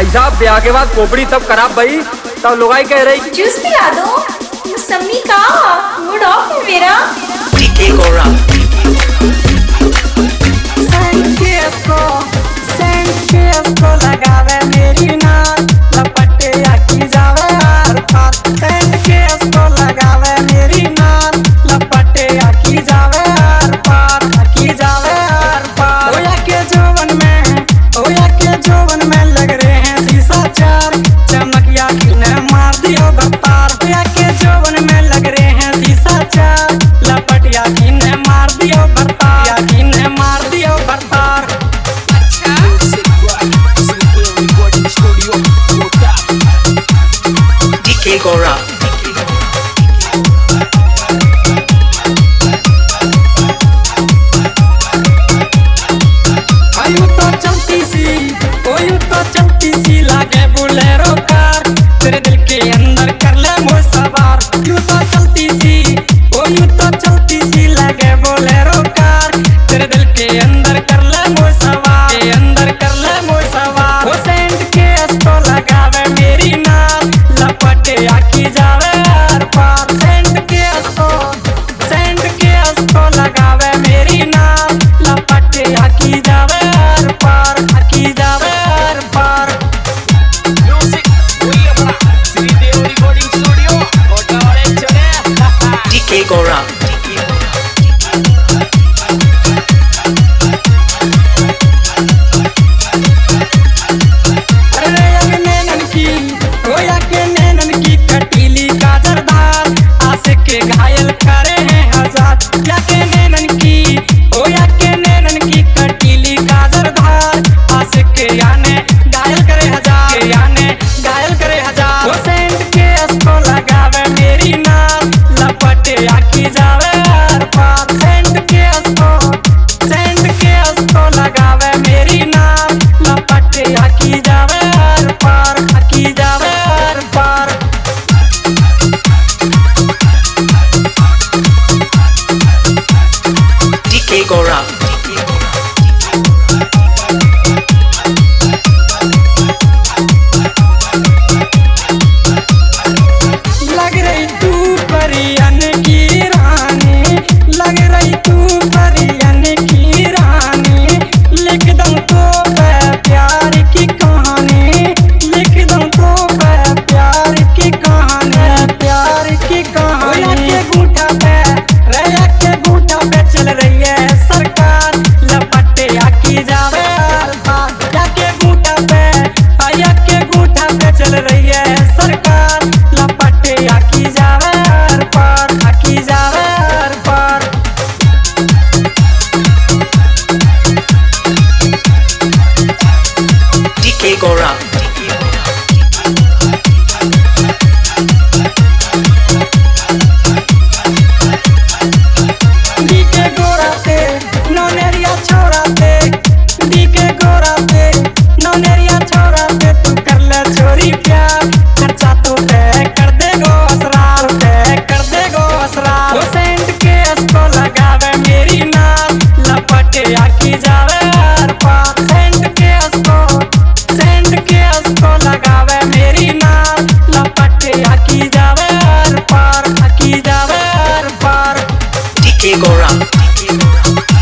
भाई साहब ब्याह के बाद खोपड़ी तब खराब भाई, तब लोगाई कह रही जूस पिला दो मौसमी का मूड ऑफ है मेरा। को लगावे मेरी नाल लपटे आखी जावे हर पार। सेंट केस को लगावे मेरी नाल लपटे आखी जावे हर पार, आखी जावे हर पार। ओया के जोवन में लग रहे हैं शीशा चार, चमक आखी ने मार दियो बत्तार। ओया के जोवन में लग रहे हैं शीशा चार, लपट आखी ने मार दियो बत्तार, आखी ने मार दियो बत्तार। DK Gora. आयु तो चलती सी, ओयू तो चलती सी लागे बुलेरो कार, तेरे दिल के अंदर कर ले मोर सवार। यूं तो चलती सी, ओयू तो चलती सी लागे बुलेरो कार, तेरे दिल के अंदर कर ले मोर सवार, के अंदर कर ले मोर सवार। वो सेंट केस को लगावे मेरी नाल लपटे आखी जावे हर पार। सेंट केस को लगावे मेरी नाल लपटे आखी जावे हर पार, आखी जावे हर पार। DK Gora. अरे अगे नैनन की, ओया के नैनन की कटीली काजरदार, आशिक के घायल करे हैं हजार। या के नैनन की, ओया के नैनन की कटीली काजरदार, आशिक के याने घायल करे हजार, के याने घायल करे हजार। वो सेंट केस को लगावे मेरी नाल लपटे आखी जावे हर पार। सेंट केस को लगावे मेरी नाल लपटे आखी जावे हर पार, आखी जावे हर पार। DK Gora. लग रही तू परियन की रानी, लग रही तू परियन की रानी। लिख दूं तो प्यार की कहानी, लिख दूं तो प्यार की कहानी, प्यार की कहानी। ओया के गूठा पे, रैया के गूठा पे चल रही है सरकार, लपटे आखी जावे हर पार। या के गूठा पे, आया के गूठा पे चल रही है सरकार, लपटे आखी जावे हर पार, आखी जावे हर पार। DK Gora. डीके गोरा पे नौनेरिया छोरा पे, डीके गोरा पे नौनेरिया छोरा पे। तू कर ले छोरी प्यार, खर्चा तू तय कर देगो असरार, तय कर देगो असरार। वो सेंट केस को लगावे मेरी नाल लपटे आखी जावे हर पार। सेंट केस को लगावे मेरी नाल लपटे आखी जावे हर पार, आखी जावे हर पार। DK Gora.